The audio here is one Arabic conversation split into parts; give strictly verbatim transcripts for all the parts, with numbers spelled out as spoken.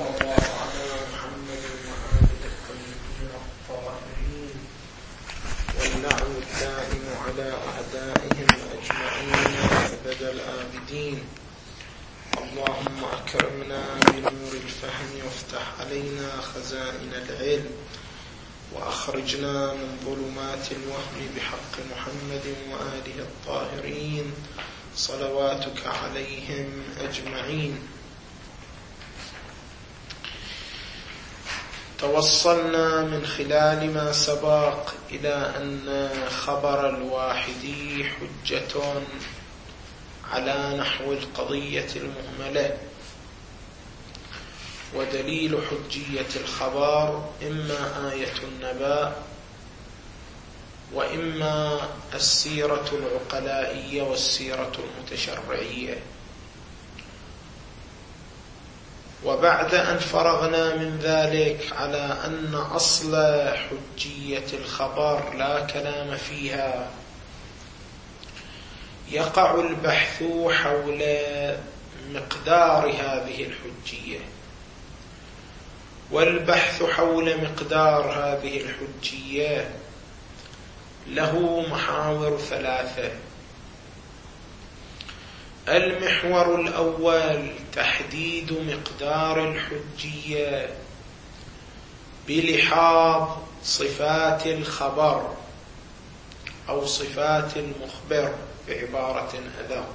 وصلى الله على محمد وآله الطيبين الطاهرين واللعن الدائم على أعدائهم أجمعين أبد الآبدين. اللهم أكرمنا بنور الفهم وافتح علينا خزائن العلم وأخرجنا من ظلمات الوهم بحق محمد وآله الطاهرين صلواتك عليهم أجمعين. توصلنا من خلال ما سبق إلى أن خبر الواحد حجة على نحو القضية المهملة، ودليل حجية الخبر إما آية النبأ وإما السيرة العقلائية والسيرة المتشرعية. وبعد أن فرغنا من ذلك على أن أصل حجية الخبر لا كلام فيها، يقع البحث حول مقدار هذه الحجية، والبحث حول مقدار هذه الحجية له محاور ثلاثة. المحور الأول تحديد مقدار الحجية بلحاظ صفات الخبر أو صفات المخبر بعبارة أدق.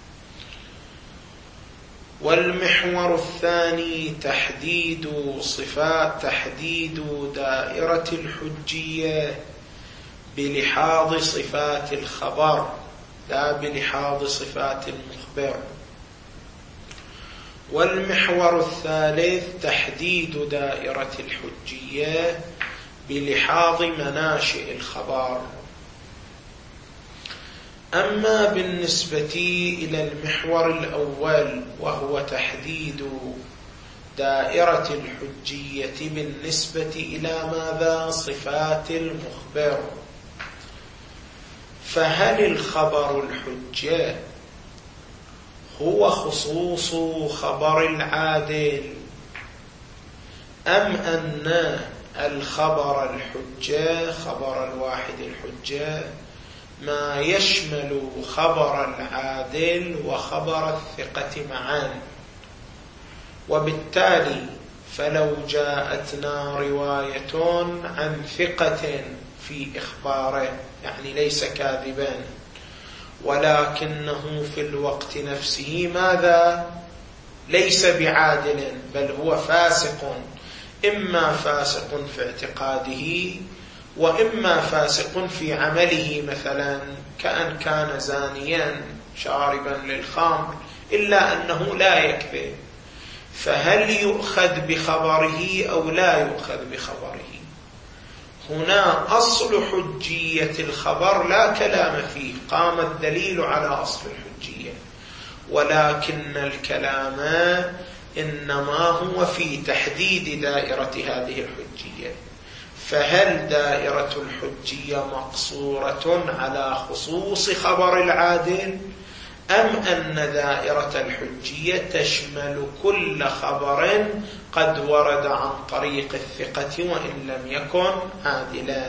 والمحور الثاني تحديد صفات تحديد دائرة الحجية بلحاظ صفات الخبر لا بلحاظ صفات المخبر. والمحور الثالث تحديد دائرة الحجية بلحاظ مناشئ الخبر. أما بالنسبة إلى المحور الأول وهو تحديد دائرة الحجية بالنسبة إلى ماذا؟ صفات المخبر. فهل الخبر الحجة هو خصوص خبر العادل، أم أن الخبر الحجة خبر الواحد الحجة ما يشمل خبر العادل وخبر الثقة معا؟ وبالتالي فلو جاءتنا رواية عن ثقة في إخباره، يعني ليس كاذبا، ولكنه في الوقت نفسه ماذا؟ ليس بعادل، بل هو فاسق، إما فاسق في اعتقاده وإما فاسق في عمله، مثلا كأن كان زانيا شاربا للخمر إلا أنه لا يكذب، فهل يؤخذ بخبره أو لا يؤخذ بخبره؟ هنا أصل حجية الخبر لا كلام فيه، قام الدليل على أصل الحجية، ولكن الكلام إنما هو في تحديد دائرة هذه الحجية. فهل دائرة الحجية مقصورة على خصوص خبر العادل، أم أن دائرة الحجية تشمل كل خبر قد ورد عن طريق الثقة وإن لم يكن عادلا؟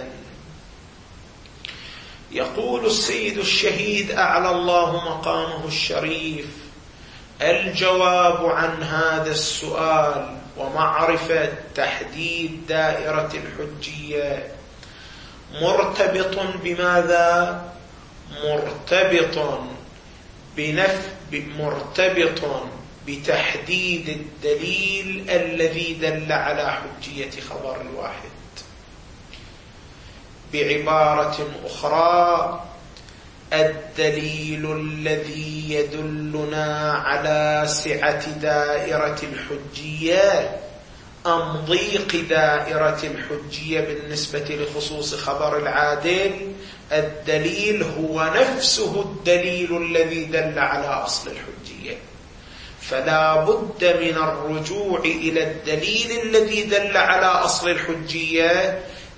يقول السيد الشهيد أعلى الله مقامه الشريف: الجواب عن هذا السؤال ومعرفة تحديد دائرة الحجية مرتبط بماذا؟ مرتبط بنف مرتبط بتحديد الدليل الذي دل على حجية خبر الواحد. بعبارة أخرى، الدليل الذي يدلنا على سعة دائرة الحجية أم ضيق دائرة الحجية بالنسبة لخصوص خبر العادل، الدليل هو نفسه الدليل الذي دل على أصل الحجية. فلا بد من الرجوع إلى الدليل الذي دل على أصل الحجية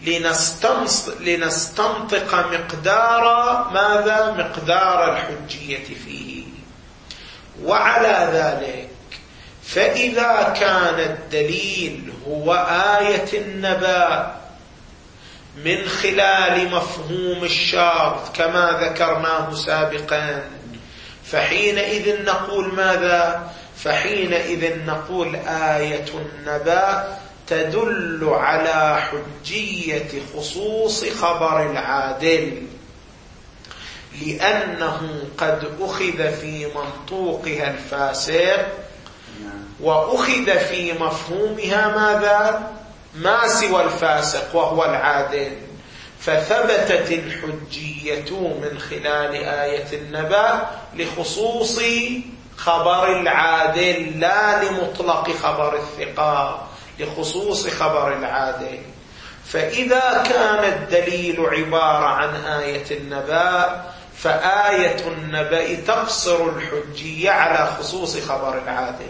لنستنطق مقدار ماذا؟ مقدار الحجية فيه. وعلى ذلك فإذا كان الدليل هو آية النبأ من خلال مفهوم الشرط كما ذكرناه سابقا، فحينئذ نقول ماذا؟ فحينئذ نقول آية النبأ تدل على حجية خصوص خبر العادل، لأنه قد أخذ في منطوقها الفاسق وأخذ في مفهومها ماذا؟ ما سوى الفاسق وهو العادل، فثبتت الحجية من خلال آية النبأ لخصوص خبر العادل لا لمطلق خبر الثقة، لخصوص خبر العادل. فإذا كان الدليل عبارة عن آية النبأ فآية النبأ تقصر الحجية على خصوص خبر العادل.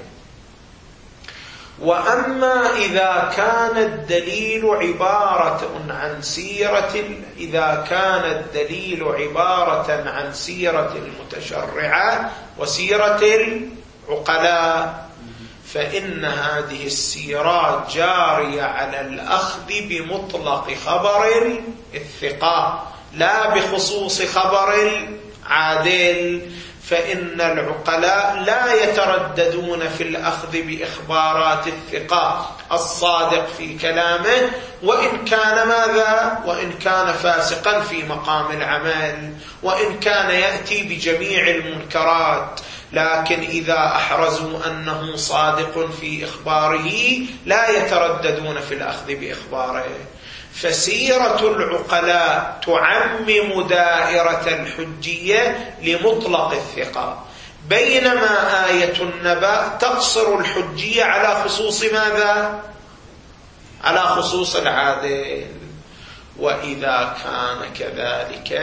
وأما إذا كان الدليل عبارة عن سيرة إذا كان الدليل عبارة عن سيرة المتشرعة وسيرة العقلاء فإن هذه السيرات جارية على الأخذ بمطلق خبر الثقة لا بخصوص خبر العادل، فإن العقلاء لا يترددون في الأخذ بإخبارات الثقة الصادق في كلامه وإن كان ماذا؟ وإن كان فاسقا في مقام العمل، وإن كان يأتي بجميع المنكرات، لكن إذا أحرزوا أنه صادق في إخباره لا يترددون في الأخذ بإخباره. فسيرة العقلاء تعمم دائرة الحجية لمطلق الثقة، بينما آية النبأ تقصر الحجية على خصوص ماذا؟ على خصوص العادل. وإذا كان كذلك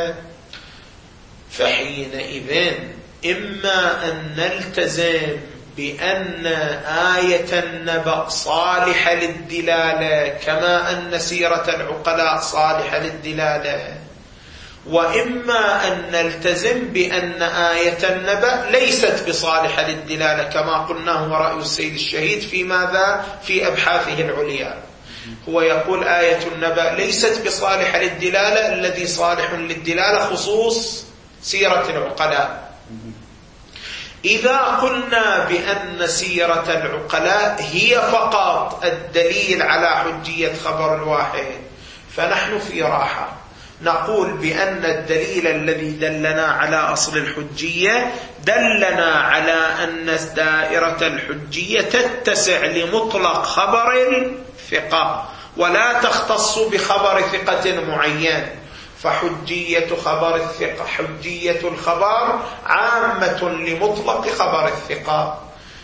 فحينئذ إما أن نلتزم بأن آية النبأ صالحة للدلالة كما أن سيرة العقلاء صالحة للدلالة، وإما أن نلتزم بأن آية النبأ ليست بصالحة للدلالة كما قلناه ورأي السيد الشهيد في ماذا؟ في أبحاثه العليا. هو يقول آية النبأ ليست بصالحة للدلالة، الذي صالح للدلالة خصوص سيرة العقلاء. إذا قلنا بأن سيرة العقلاء هي فقط الدليل على حجية خبر الواحد فنحن في راحة، نقول بأن الدليل الذي دلنا على أصل الحجية دلنا على أن دائرة الحجية تتسع لمطلق خبر الثقة ولا تختص بخبر ثقة معين، فحجية خبر الثقة حجية الخبر عامة لمطلق خبر الثقة.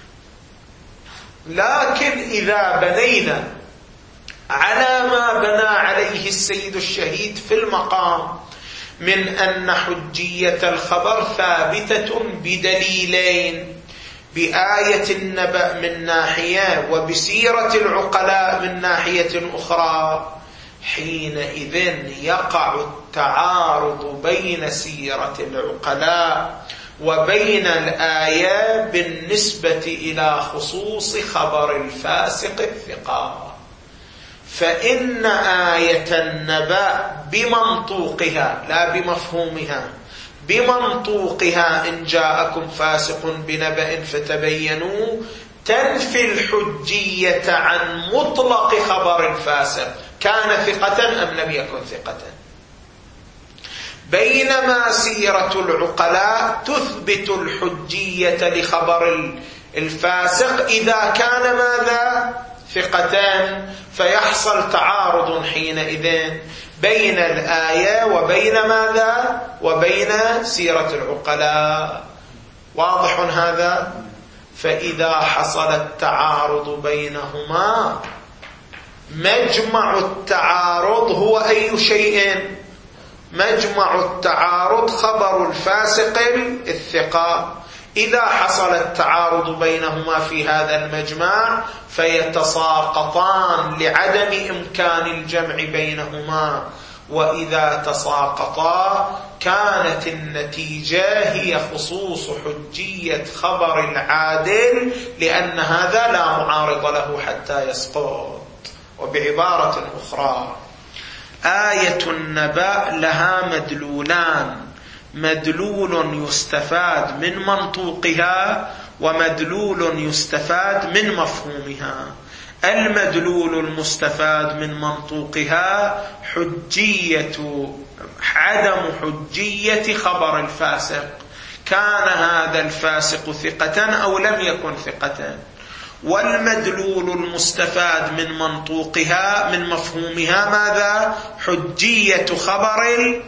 لكن إذا بنينا على ما بنى عليه السيد الشهيد في المقام من أن حجية الخبر ثابتة بدليلين، بآية النبأ من ناحية وبسيرة العقلاء من ناحية أخرى، حينئذ يقع التعارض بين سيرة العقلاء وبين الآية بالنسبة إلى خصوص خبر الفاسق الثقة. فإن آية النبأ بمنطوقها لا بمفهومها، بمنطوقها إن جاءكم فاسق بنبأ فتبينوا تنفي الحجية عن مطلق خبر الفاسق كان ثقة أم لم يكن ثقة، بينما سيرة العقلاء تثبت الحجية لخبر الفاسق إذا كان ماذا؟ ثقتان، فيحصل تعارض حينئذ بين الآية وبين ماذا؟ وبين سيرة العقلاء. واضح هذا؟ فإذا حصل التعارض بينهما مجمع التعارض هو أي شيء؟ مجمع التعارض خبر الفاسق الثقة. إذا حصل التعارض بينهما في هذا المجمع فيتساقطان لعدم إمكان الجمع بينهما، وإذا تساقطا كانت النتيجة هي خصوص حجية خبر العادل، لأن هذا لا معارض له حتى يسقط. وبعبارة أخرى، آية النبأ لها مدلولان: مدلول يستفاد من منطوقها، ومدلول يستفاد من مفهومها. المدلول المستفاد من منطوقها حجية عدم حجية خبر الفاسق، كان هذا الفاسق ثقة أو لم يكن ثقة. والمدلول المستفاد من منطوقها من مفهومها ماذا؟ حجية خبر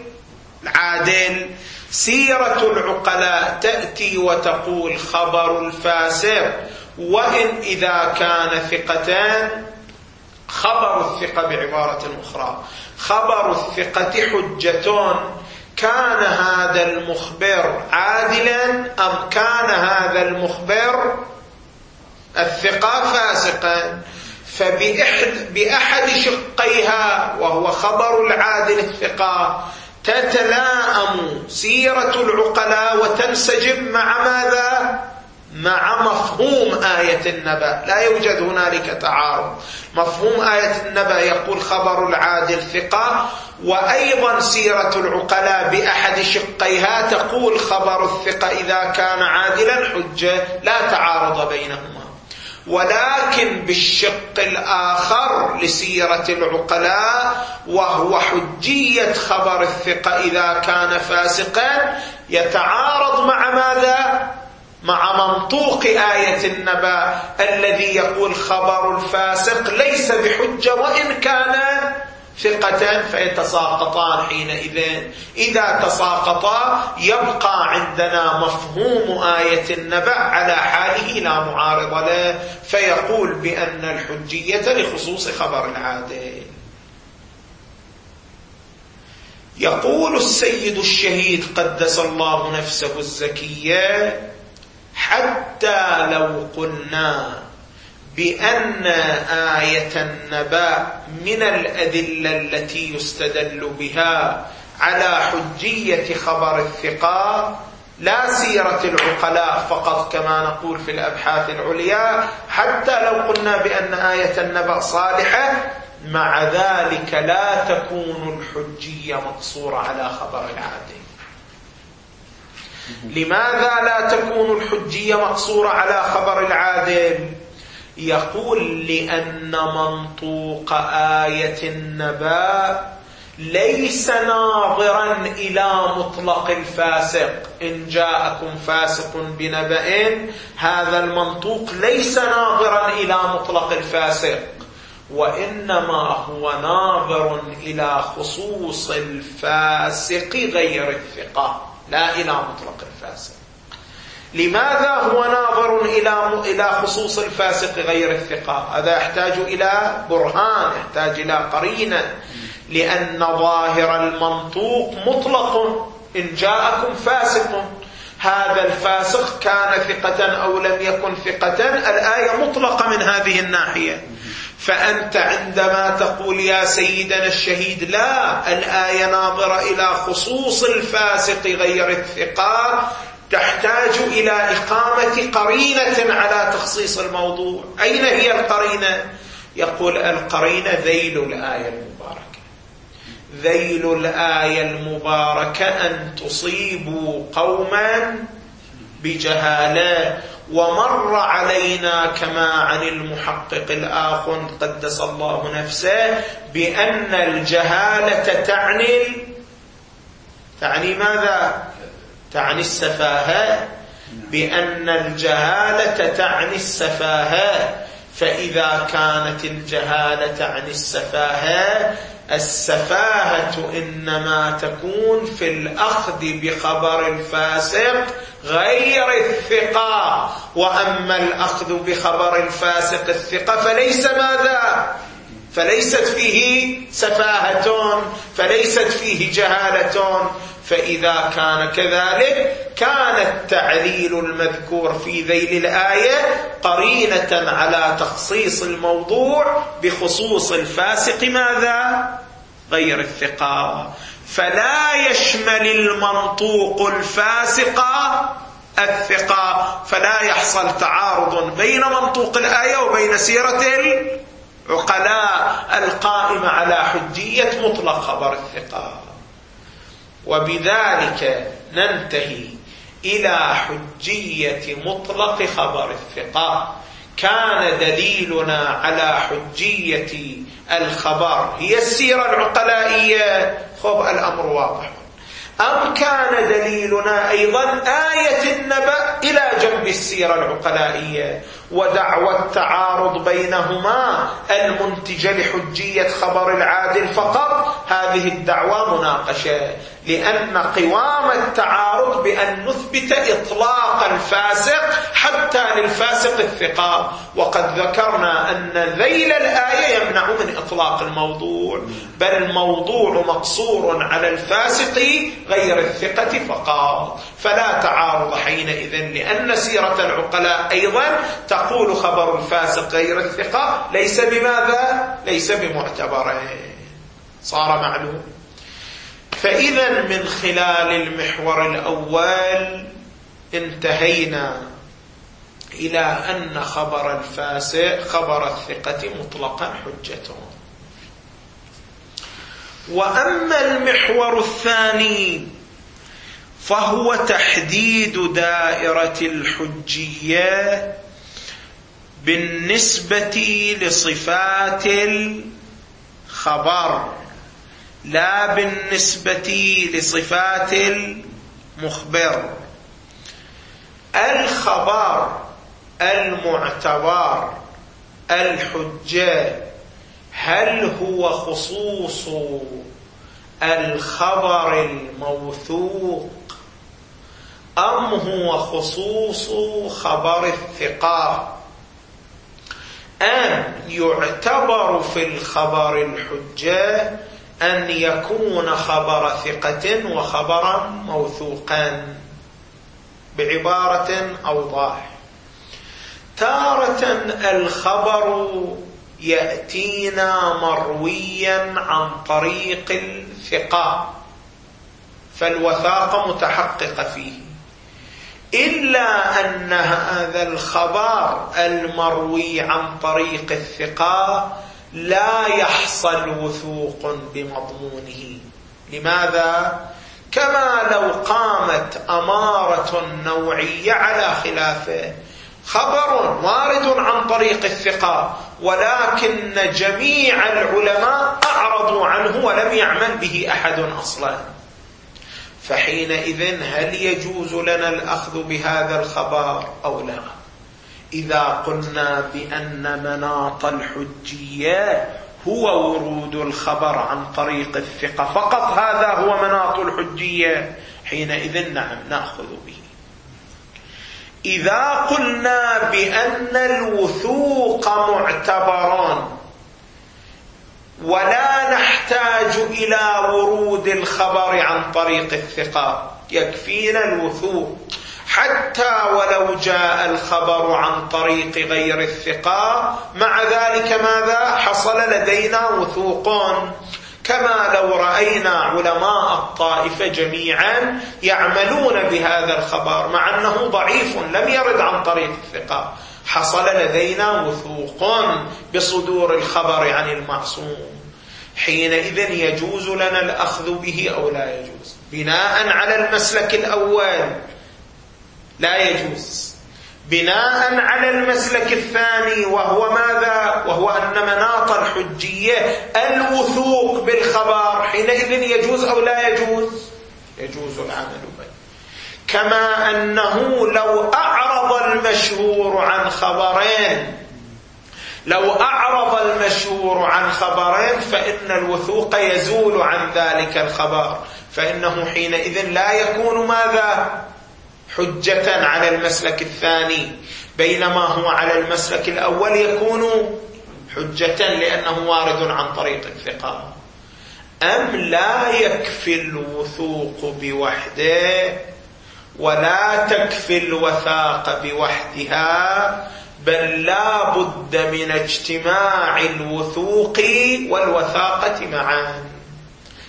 العادل. سيرة العقلاء تأتي وتقول خبر الفاسق وإن إذا كان ثقتان، خبر الثقة بعبارة أخرى، خبر الثقة حجة، كان هذا المخبر عادلا أم كان هذا المخبر الثقة فاسقا. فبأحد شقيها وهو خبر العادل الثقة تتلائم سيرة العقلاء وتنسجم مع ماذا؟ مع مفهوم آية النبأ. لا يوجد هنالك تعارض. مفهوم آية النبأ يقول خبر العادل ثقة، وأيضا سيرة العقلاء بأحد شقيها تقول خبر الثقة إذا كان عادلا حجة، لا تعارض بينهما. ولكن بالشق الآخر لسيرة العقلاء وهو حجية خبر الثقة إذا كان فاسقا يتعارض مع ماذا؟ مع منطوق آية النبأ الذي يقول خبر الفاسق ليس بحجة وإن كان ثقة، فيتساقطان حينئذ. إذا تساقطا يبقى عندنا مفهوم آية النبأ على حاله لا معارض له، فيقول بأن الحجية لخصوص خبر العادل. يقول السيد الشهيد قدس الله نفسه الزكية: حتى لو قلنا بأن آية النبأ من الأدلة التي يستدل بها على حجية خبر الثقة، لا سيرة العقلاء فقط كما نقول في الأبحاث العليا، حتى لو قلنا بأن آية النبأ صالحة، مع ذلك لا تكون الحجية مقصورة على خبر العادل. لماذا لا تكون الحجية مقصورة على خبر العادل؟ يقول لأن منطوق آية النبأ ليس ناظرا إلى مطلق الفاسق. إن جاءكم فاسق بنبأ، هذا المنطوق ليس ناظرا إلى مطلق الفاسق، وإنما هو ناظر إلى خصوص الفاسق غير الثقة، لا إلى مطلق الفاسق. لماذا هو ناظر إلى إلى خصوص الفاسق غير الثقة؟ هذا يحتاج إلى برهان، يحتاج إلى قرينة، لأن ظاهر المنطوق مطلق. إن جاءكم فاسق، هذا الفاسق كان ثقة أو لم يكن ثقة، الآية مطلقة من هذه الناحية. فأنت عندما تقول يا سيدنا الشهيد لا، الآية ناظرة إلى خصوص الفاسق غير الثقة، تحتاج إلى إقامة قرينة على تخصيص الموضوع. أين هي القرينة؟ يقول القرينة ذيل الآية المباركة. ذيل الآية المباركة أن تصيبوا قوما بجهالة. ومر علينا كما عن المحقق الآخر قدس الله نفسه بأن الجهالة تعني تعني ماذا؟ تعني السفاهة. بأن الجهالة تعني السفاهة. فإذا كانت الجهالة تعني السفاهة، السفاهة إنما تكون في الأخذ بخبر الفاسق غير الثقة. وأما الأخذ بخبر الفاسق الثقة فليس ماذا؟ فليست فيه سفاهة، فليست فيه جهالة. فإذا كان كذلك كان التعليل المذكور في ذيل الآية قرينة على تخصيص الموضوع بخصوص الفاسق ماذا؟ غير الثقة، فلا يشمل المنطوق الفاسق الثقة، فلا يحصل تعارض بين منطوق الآية وبين سيرة العقلاء القائمة على حجية مطلق خبر الثقة. وبذلك ننتهي إلى حجية مطلق خبر الثقة. كان دليلنا على حجية الخبر هي السيرة العقلائية، خب الأمر واضح. أم كان دليلنا أيضا آية النبأ إلى جنب السيرة العقلائية، ودعوى التعارض بينهما المنتجة لحجية خبر العادل فقط، هذه الدعوى مناقشة، لأن قوام التعارض بأن نثبت إطلاق الفاسق حتى للفاسق الثقة، وقد ذكرنا أن ذيل الآية يمنع من إطلاق الموضوع، بل الموضوع مقصور على الفاسق غير الثقة فقط، فلا تعارض حينئذ، لأن سيرة العقلاء أيضا تقول خبر الفاسق غير الثقة ليس بماذا؟ ليس بمعتبرين. صار معلوم. فإذا من خلال المحور الأول انتهينا إلى أن خبر الفاسق خبر الثقة مطلقا حجته. وأما المحور الثاني فهو تحديد دائرة الحجية بالنسبة لصفات الخبر لا بالنسبة لصفات المخبر. الخبر المعتبر الحجة هل هو خصوص الخبر الموثوق أم هو خصوص خبر الثقة؟ أن يعتبر في الخبر الحجة أن يكون خبر ثقة وخبرا موثوقا. بعبارة أوضح، تارة الخبر يأتينا مرويا عن طريق الثقة فالوثاقة متحققة فيه، إلا أن هذا الخبر المروي عن طريق الثقة لا يحصل وثوق بمضمونه. لماذا؟ كما لو قامت أمارة نوعية على خلافه، خبر وارد عن طريق الثقة ولكن جميع العلماء أعرضوا عنه ولم يعمل به أحد أصلا، فحينئذ هل يجوز لنا الأخذ بهذا الخبر أو لا؟ إذا قلنا بأن مناط الحجية هو ورود الخبر عن طريق الثقة فقط، هذا هو مناط الحجية، حينئذ نعم نأخذ به. إذا قلنا بأن الوثوق معتبران ولا نحتاج إلى ورود الخبر عن طريق الثقة، يكفينا الوثوق حتى ولو جاء الخبر عن طريق غير الثقة، مع ذلك ماذا؟ حصل لدينا وثوق، كما لو رأينا علماء الطائفة جميعا يعملون بهذا الخبر مع أنه ضعيف لم يرد عن طريق الثقة، حصل لدينا وثوق بصدور الخبر عن المعصوم، حينئذ يجوز لنا الأخذ به أو لا يجوز؟ بناء على المسلك الأول لا يجوز. بناء على المسلك الثاني وهو ماذا؟ وهو أن مناط الحجية الوثوق بالخبر، حينئذ يجوز أو لا يجوز؟ يجوز العمل به. كما أنه لو أعرض المشهور عن خبرين لو أعرض المشهور عن خبرين فإن الوثوق يزول عن ذلك الخبر، فإنه حينئذ لا يكون ماذا؟ حجة على المسلك الثاني، بينما هو على المسلك الأول يكون حجة لأنه وارد عن طريق الثقة. أم لا يكفي الوثوق بوحده ولا تكفي الوثاقة بوحدها، بل لا بد من اجتماع الوثوق والوثاقة معا.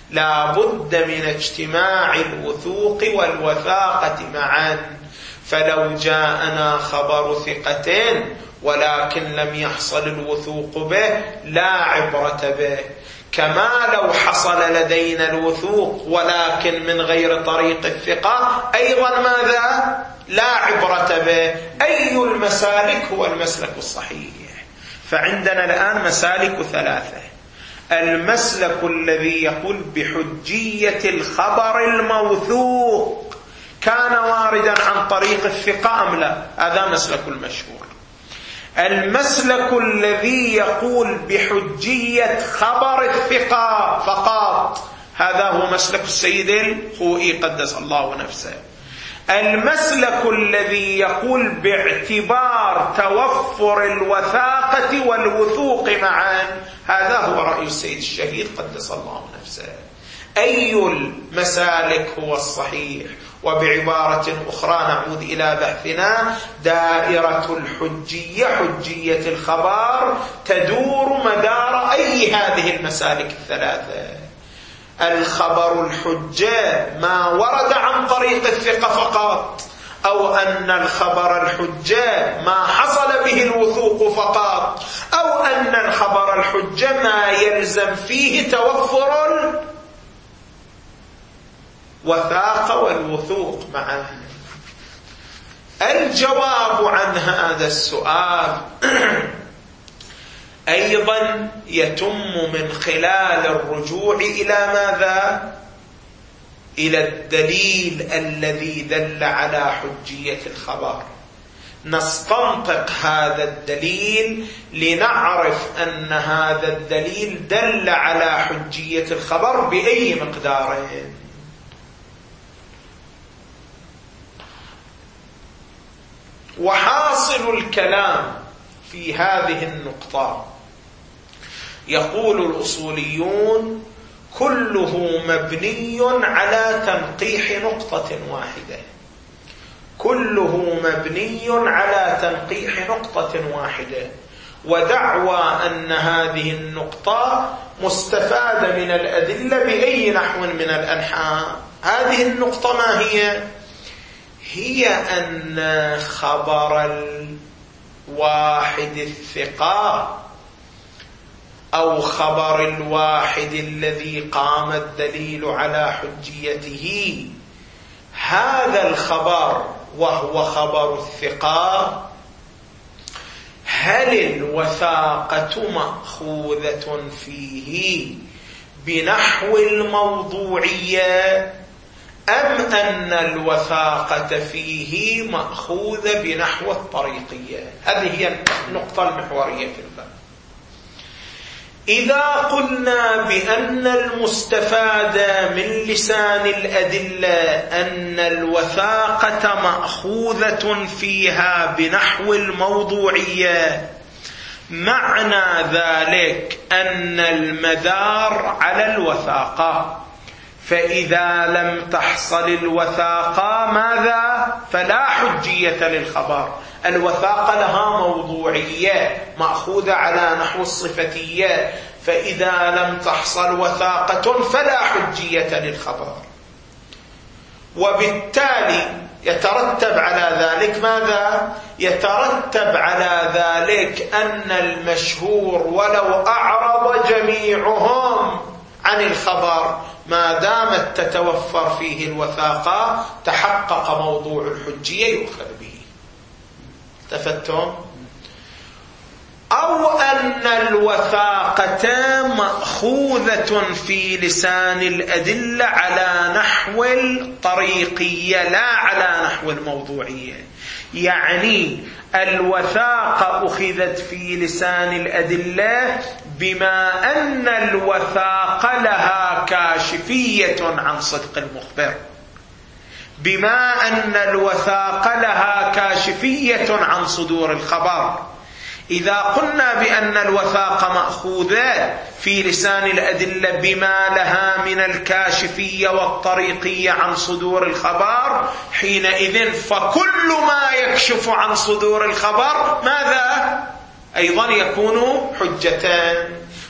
لا بد من اجتماع الوثوق والوثاقة معا. فلو جاءنا خبر ثقة ولكن لم يحصل الوثوق به لا عبرة به، كما لو حصل لدينا الوثوق ولكن من غير طريق الثقة أيضا ماذا؟ لا عبرة به. أي المسالك هو المسلك الصحيح؟ فعندنا الآن مسالك ثلاثة. المسلك الذي يقول بحجية الخبر الموثوق كان واردا عن طريق الثقة أم لا، هذا مسلك المشهور. المسلك الذي يقول بحجية خبر الثقة فقط، هذا هو مسلك السيد الخوئي قدس الله نفسه. المسلك الذي يقول باعتبار توفر الوثاقة والوثوق معا، هذا هو رأي السيد الشهيد قدس الله نفسه. أي المسالك هو الصحيح؟ وبعبارة أخرى نعود إلى بحثنا، دائرة الحجية حجية الخبر تدور مدار أي هذه المسالك الثلاثة. الخبر الحجة ما ورد عن طريق الثقة فقط، أو أن الخبر الحجة ما حصل به الوثوق فقط، أو أن الخبر الحجة ما يلزم فيه توفر الوثاقة والوثوق معا. الجواب عن هذا السؤال أيضا يتم من خلال الرجوع إلى ماذا؟ إلى الدليل الذي دل على حجية الخبر. نستنطق هذا الدليل لنعرف أن هذا الدليل دل على حجية الخبر بأي مقدار. وحاصل الكلام في هذه النقطة، يقول الأصوليون كله مبني على تنقيح نقطة واحدة، كله مبني على تنقيح نقطة واحدة، ودعوى أن هذه النقطة مستفادة من الأدلة بأي نحو من الأنحاء. هذه النقطة ما هي؟ هي أن خبر الواحد الثقة أو خبر الواحد الذي قام الدليل على حجيته، هذا الخبر وهو خبر الثقة، هل الوثاقة مأخوذة فيه بنحو الموضوعية أم أن الوثاقة فيه مأخوذة بنحو الطريقية؟ هذه هي النقطة المحورية في الباب. إذا قلنا بأن المستفاد من لسان الأدلة أن الوثاقة مأخوذة فيها بنحو الموضوعية، معنى ذلك أن المدار على الوثاقة، فإذا لم تحصل الوثاقة ماذا؟ فلا حجية للخبر. الوثاقة لها موضوعية مأخوذة على نحو الصفتية، فإذا لم تحصل وثاقة فلا حجية للخبر. وبالتالي يترتب على ذلك ماذا؟ يترتب على ذلك أن المشهور ولو أعرض جميعهم عن الخبر ما دامت تتوفر فيه الوثاقة تحقق موضوع الحجية يؤخذ به. التفتم؟ أو أن الوثاقة مأخوذة في لسان الأدلة على نحو الطريقية لا على نحو الموضوعية، يعني الوثاقة أخذت في لسان الأدلة بما أن الوثاقة لها كاشفية عن صدق المخبر، بما أن الوثاقة لها كاشفية عن صدور الخبر. إذا قلنا بأن الوثاقة مأخوذة في لسان الأدلة بما لها من الكاشفية والطريقية عن صدور الخبر، حينئذ فكل ما يكشف عن صدور الخبر ماذا؟ أيضا يكون حجتان.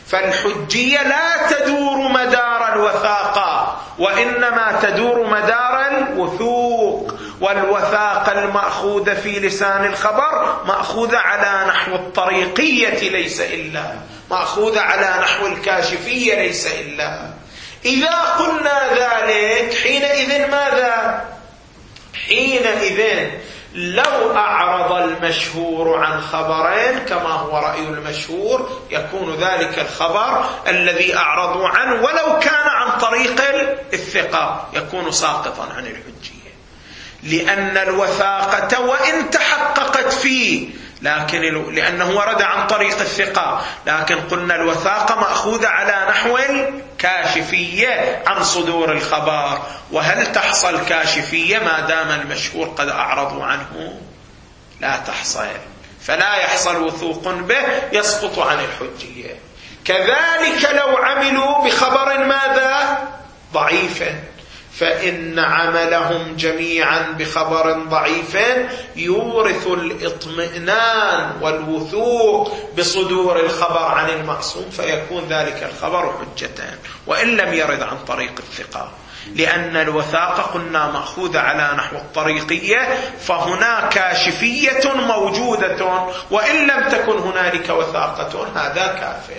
فالحجية لا تدور مدار الوثاقة، وإنما تدور مدار الوثوق. والوثاقة المأخوذة في لسان الخبر مأخوذة على نحو الطريقية ليس إلا، مأخوذة على نحو الكاشفية ليس إلا. إذا قلنا ذلك حينئذ ماذا؟ حينئذ لو أعرض المشهور عن خبرين كما هو رأي المشهور يكون ذلك الخبر الذي أعرضوا عنه ولو كان عن طريق الثقة يكون ساقطا عن الحجية، لأن الوثاقة وإن تحققت فيه لكن لأنه ورد عن طريق الثقة، لكن قلنا الوثاقة مأخوذة على نحو الكاشفية عن صدور الخبر. وهل تحصل كاشفية ما دام المشهور قد أعرضوا عنه؟ لا تحصل، فلا يحصل وثوق به، يسقط عن الحجية. كذلك لو عملوا بخبر ماذا؟ ضعيف، فإن عملهم جميعا بخبر ضعيف يورث الإطمئنان والوثوق بصدور الخبر عن المعصوم، فيكون ذلك الخبر حجة وإن لم يرد عن طريق الثقة، لأن الوثاقة قلنا مأخوذة على نحو الطريقية، فهنا كاشفية موجودة وإن لم تكن هنالك وثاقة هذا كافٍ.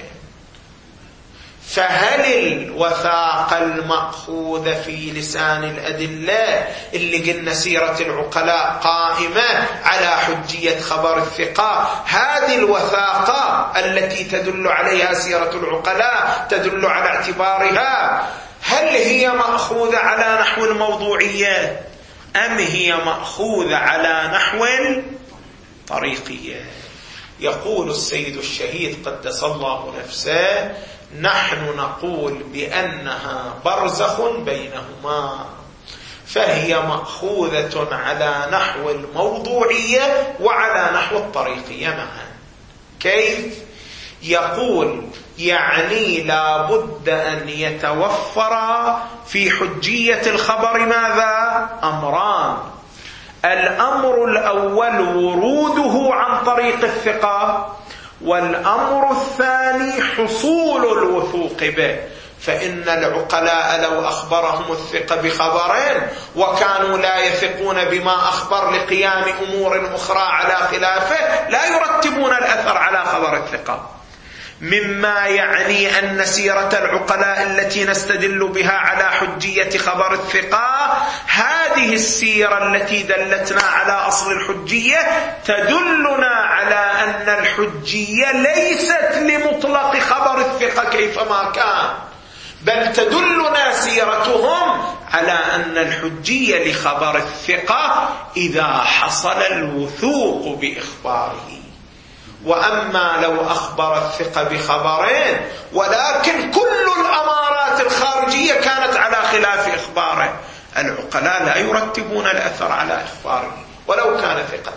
فهل الوثاقة المأخوذة في لسان الأدلة اللي قلنا سيرة العقلاء قائمة على حجية خبر الثقة، هذه الوثاقة التي تدل عليها سيرة العقلاء تدل على اعتبارها، هل هي مأخوذة على نحو الموضوعية أم هي مأخوذة على نحو الطريقية؟ يقول السيد الشهيد قدس الله نفسه: نحن نقول بأنها برزخ بينهما، فهي مأخوذة على نحو الموضوعية وعلى نحو الطريقية معا. كيف؟ يقول يعني لا بد أن يتوفر في حجية الخبر ماذا؟ أمران. الأمر الأول وروده عن طريق الثقة، والأمر الثاني حصول الوثوق به. فإن العقلاء لو أخبرهم الثقة بخبرين وكانوا لا يثقون بما أخبر لقيام أمور أخرى على خلافه لا يرتبون الأثر على خبر الثقة، مما يعني أن سيرة العقلاء التي نستدل بها على حجية خبر الثقة، هذه السيرة التي دلتنا على أصل الحجية تدلنا على أن الحجية ليست لمطلق خبر الثقة كيفما كان، بل تدلنا سيرتهم على أن الحجية لخبر الثقة إذا حصل الوثوق بإخباره. وأما لو أخبر الثقة بخبرين ولكن كل الأمارات الخارجية كانت على خلاف إخباره، العقلاء لا يرتبون الأثر على إخباره ولو كان ثقة.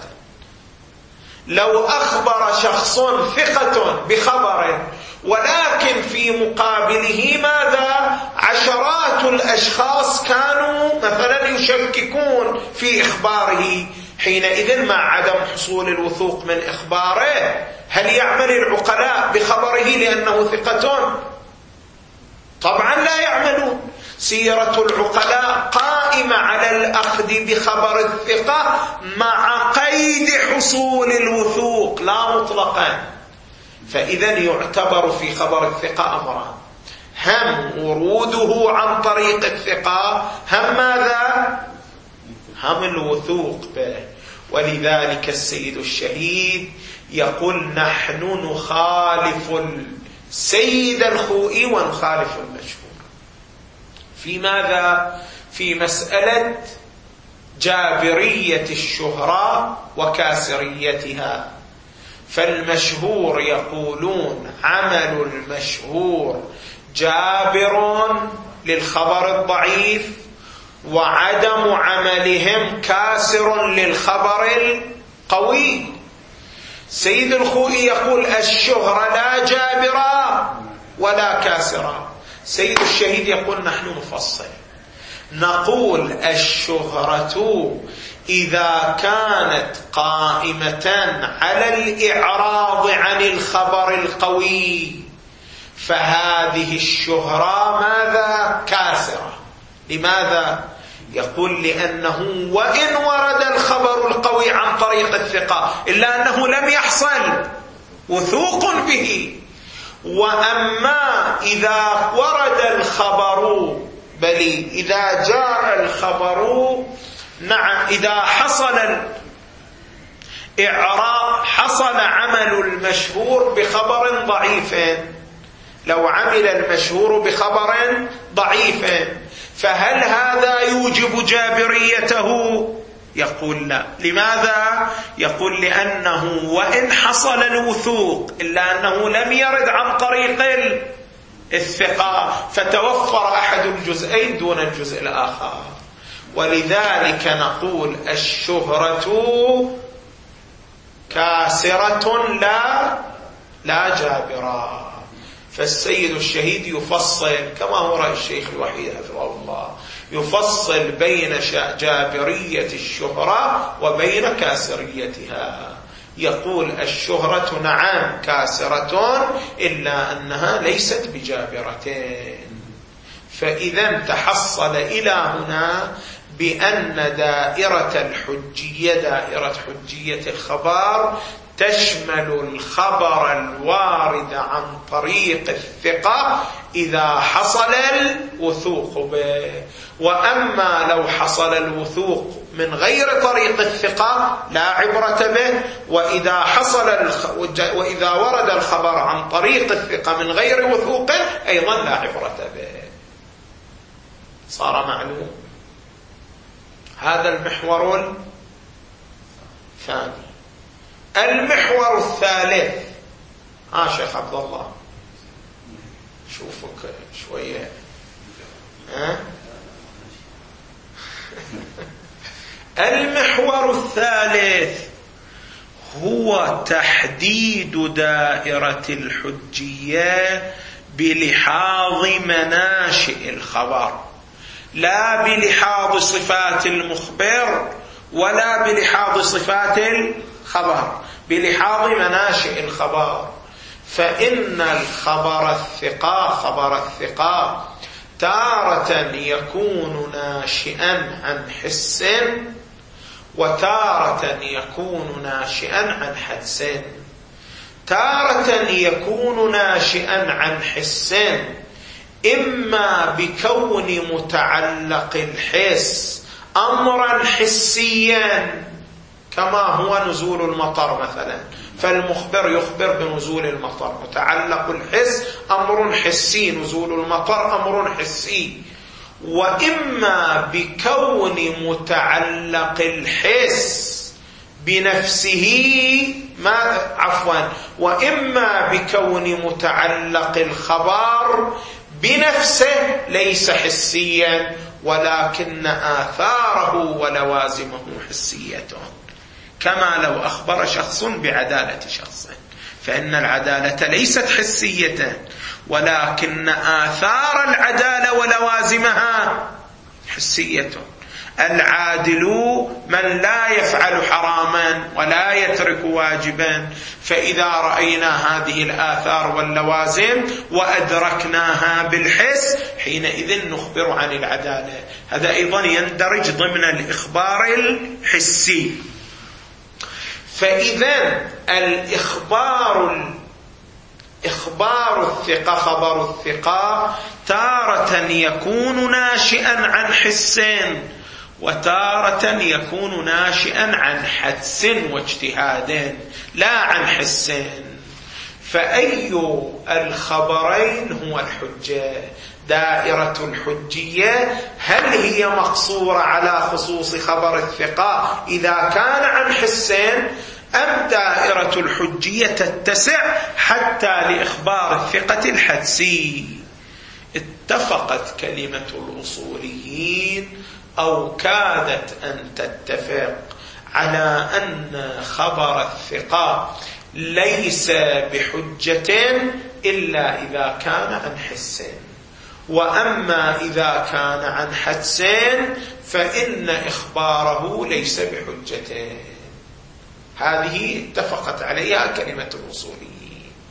لو أخبر شخص ثقة بخبر ولكن في مقابله ماذا؟ عشرات الأشخاص كانوا مثلا يشككون في إخباره، حينئذ مع عدم حصول الوثوق من إخباره هل يعمل العقلاء بخبره لأنه ثقة؟ طبعا لا يعملون. سيرة العقلاء قائمة على الأخذ بخبر الثقة مع قيد حصول الوثوق لا مطلقا. فإذا يعتبر في خبر الثقة أمران: هم وروده عن طريق الثقة، هم ماذا؟ هم الوثوق به. ولذلك السيد الشهيد يقول: نحن نخالف السيد الخوئي ونخالف المشهور في ماذا؟ في مسألة جابرية الشهرة وكاسريتها. فالمشهور يقولون عمل المشهور جابر للخبر الضعيف، وعدم عملهم كاسر للخبر القوي. سيد الخوئي يقول الشهرة لا جابرة ولا كاسرة. سيد الشهيد يقول نحن نفصل، نقول الشهرة إذا كانت قائمة على الإعراض عن الخبر القوي فهذه الشهرة ماذا؟ كاسرة. لماذا؟ يقول لأنه وإن ورد الخبر القوي عن طريق الثقة إلا أنه لم يحصل وثوق به. وأما إذا ورد الخبر، بل إذا جاء الخبر، نعم، إذا حصل الإعراب حصل عمل المشهور بخبر ضعيف، لو عمل المشهور بخبر ضعيف فهل هذا يوجب جابريته؟ يقول لا. لماذا؟ يقول لأنه وإن حصل الوثوق إلا أنه لم يرد عن طريق الثقة، فتوفر أحد الجزئين دون الجزء الآخر. ولذلك نقول الشهرة كاسرة لا لا جابرة. فالسيد الشهيد يفصل كما هو رأي الشيخ الوحيد حفظه الله، يفصل بين جابرية الشهرة وبين كاسريتها. يقول الشهرة نعم كاسرة إلا أنها ليست بجابرتين. فإذا تحصل إلى هنا بأن دائرة الحجية، دائرة حجية الخبر، تشمل الخبر الوارد عن طريق الثقة إذا حصل الوثوق به. وأما لو حصل الوثوق من غير طريق الثقة لا عبرة به. وإذا حصل الخ... وإذا ورد الخبر عن طريق الثقة من غير وثوق أيضا لا عبرة به. صار معلوم. هذا المحور الثاني. المحور الثالث، ها شيخ عبد الله شوفك شوية، ها المحور الثالث هو تحديد دائرة الحجية بلحاظ مناشئ الخبر، لا بلحاظ صفات المخبر ولا بلحاظ صفات الخبر، بلحاظ مناشئ الخبر. فإن الخبر الثقة، خبر الثقة تارة يكون ناشئا عن حس وتارة يكون ناشئا عن حدس. تارة يكون ناشئا عن حس إما بكون متعلق الحس أمرا حسيا كما هو نزول المطر مثلا، فالمخبر يخبر بنزول المطر، متعلق الحس أمر حسي، نزول المطر أمر حسي. وإما بكون متعلق الحس بنفسه، ما عفوا وإما بكون متعلق الخبر بنفسه ليس حسيا ولكن آثاره ولوازمه حسية. كما لو أخبر شخص بعدالة شخص، فإن العدالة ليست حسية ولكن آثار العدالة ولوازمها حسية. العادل من لا يفعل حراما ولا يترك واجبا، فإذا رأينا هذه الآثار واللوازم وأدركناها بالحس حينئذ نخبر عن العدالة. هذا أيضا يندرج ضمن الإخبار الحسي. فإذا الإخبار إخبار الثقة، خبر الثقة تارة يكون ناشئا عن حس وتارة يكون ناشئا عن حدس واجتهاد لا عن حس. فأي الخبرين هو الحجة؟ دائرة الحجية هل هي مقصورة على خصوص خبر الثقة إذا كان عن حسين، أم دائرة الحجية تتسع حتى لإخبار الثقة الحدسي؟ اتفقت كلمة الأصوليين أو كادت أن تتفق على أن خبر الثقة ليس بحجة إلا إذا كان عن حس، وأما إذا كان عن حدس فإن إخباره ليس بحجة. هذه اتفقت عليها كلمة الأصوليين.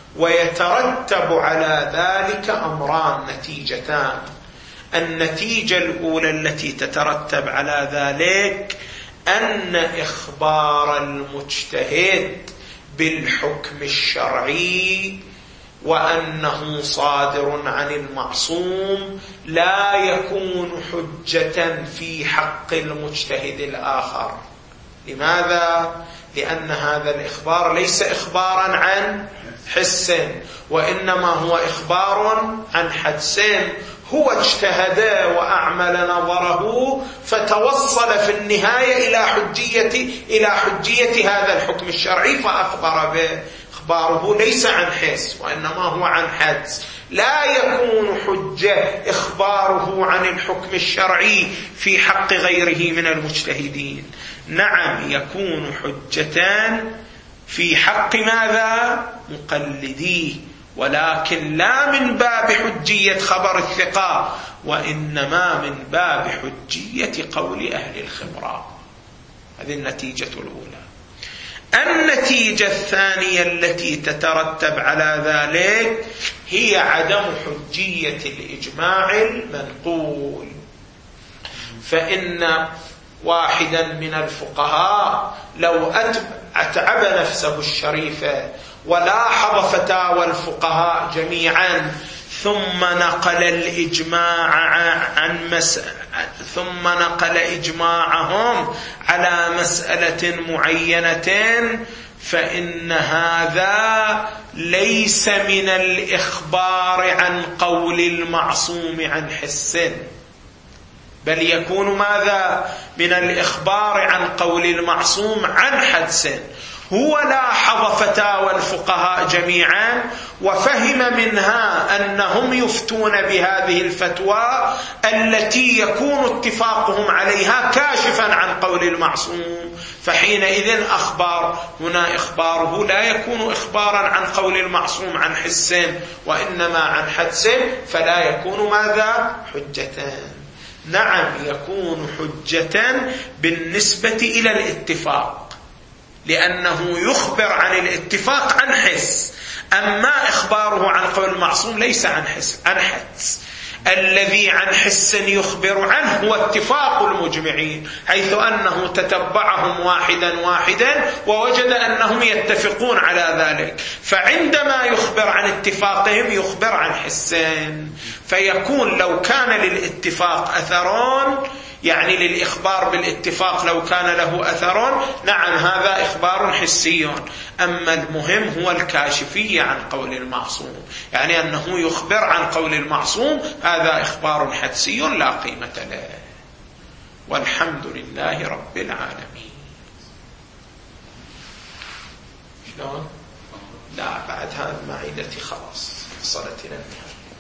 ويترتب على ذلك أمران، نتيجتان. النتيجة الأولى التي تترتب على ذلك أن إخبار المجتهد بالحكم الشرعي وأنه صادر عن المعصوم لا يكون حجة في حق المجتهد الآخر. لماذا؟ لأن هذا الإخبار ليس إخبارا عن حس، وإنما هو إخبار عن حدس. هو اجتهد وأعمل نظره فتوصل في النهاية إلى حجية إلى حجية هذا الحكم الشرعي فأخبر به. إخباره ليس عن حس وإنما هو عن حدس. لا يكون حجة إخباره عن الحكم الشرعي في حق غيره من المجتهدين. نعم يكون حجتان في حق ماذا؟ مقلديه، ولكن لا من باب حجية خبر الثقة، وإنما من باب حجية قول أهل الخبرة. هذه النتيجة الأولى. النتيجة الثانية التي تترتب على ذلك هي عدم حجية الإجماع المنقول. فإن واحدا من الفقهاء لو أتعب نفسه الشريفة ولاحظ فتاوى الفقهاء جميعا ثم نقل الإجماع عن مسألة ثم نقل إجماعهم على مسألة معينة، فإن هذا ليس من الإخبار عن قول المعصوم عن حس، بل يكون ماذا؟ من الإخبار عن قول المعصوم عن حدس. هو لاحظ فتاوى الفقهاء جميعا وفهم منها أنهم يفتون بهذه الفتوى التي يكون اتفاقهم عليها كاشفا عن قول المعصوم، فحينئذ أخبار هنا إخباره لا يكون إخبارا عن قول المعصوم عن حس وإنما عن حدس، فلا يكون ماذا؟ حجتان. نعم يكون حجة بالنسبة إلى الاتفاق، لأنه يخبر عن الاتفاق عن حس، أما إخباره عن قول المعصوم ليس عن حس عن حدس. الذي عن حس يخبر عنه هو اتفاق المجمعين، حيث أنه تتبعهم واحدا واحدا ووجد أنهم يتفقون على ذلك، فعندما يخبر عن اتفاقهم يخبر عن حسين. فيكون لو كان للاتفاق أثرون، يعني للإخبار بالاتفاق لو كان له أثر، نعم هذا إخبار حسي. أما المهم هو الكاشفية عن قول المعصوم، يعني أنه يخبر عن قول المعصوم، هذا إخبار حدسي لا قيمة له. والحمد لله رب العالمين. شلون؟ لا بعد هذا معدتي خلاص وصلت إلى النهاية.